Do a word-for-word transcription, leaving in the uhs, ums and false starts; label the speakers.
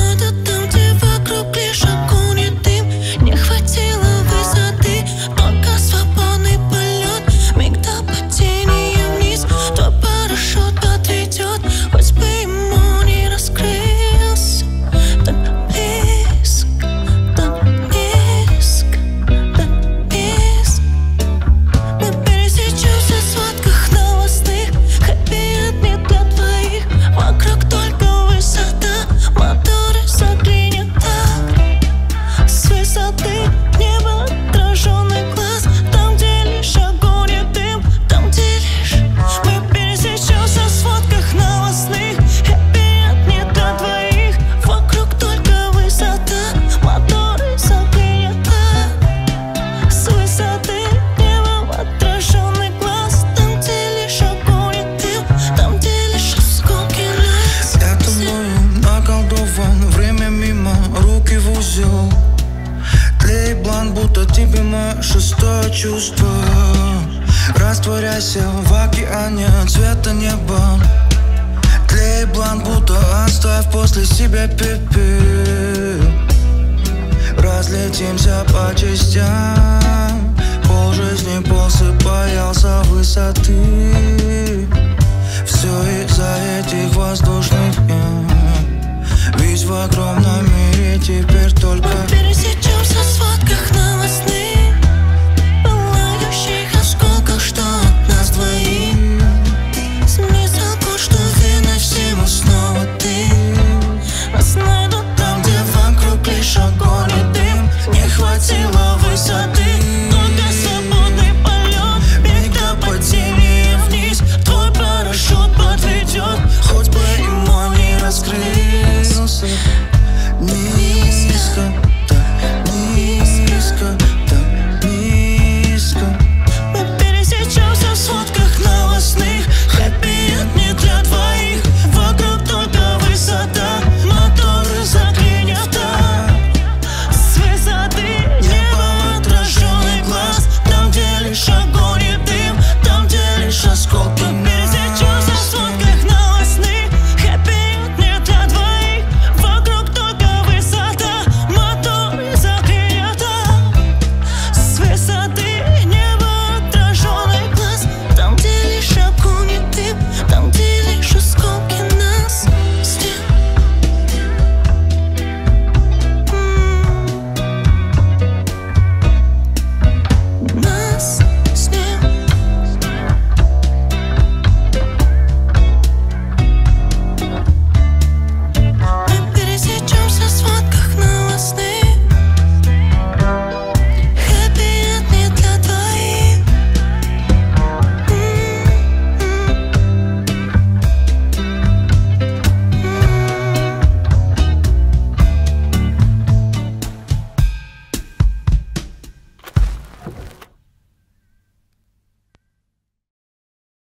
Speaker 1: надо там, где вокруг лишь огонь и дым. Не хватило высоты, только свободный полет. Миг до падения вниз, твой парашют подведет. Хоть бы ему не раскрылся. Так близко, так низко, так низко. Мы пересечемся в схватках новостных. Хэппи-энд не для двоих. Вокруг только высота, моторы заклинят так. С высоты неба отраженный глаз. Там, где лишь огонь и дым, там, где лишь. Мы пересечемся в схватках новостных. Хэппи-энд не для двоих. Вокруг только высота, моторы заклинят так. С высоты неба отраженный глаз. Там, где лишь огонь и дым, там, где лишь осколки нас.
Speaker 2: Я тобою наколдован, время мимо, руки в узел. Тлей блан, будто тебе мое шестое чувство. Растворяйся в океане цвета неба. Тлей блан, будто оставь после себя пепел. Разлетимся по частям. Пол жизни посыпался высоты. Все из-за этих воздушных дней. Ведь в огромном мире теперь только
Speaker 1: Мы пересечемся в схватках на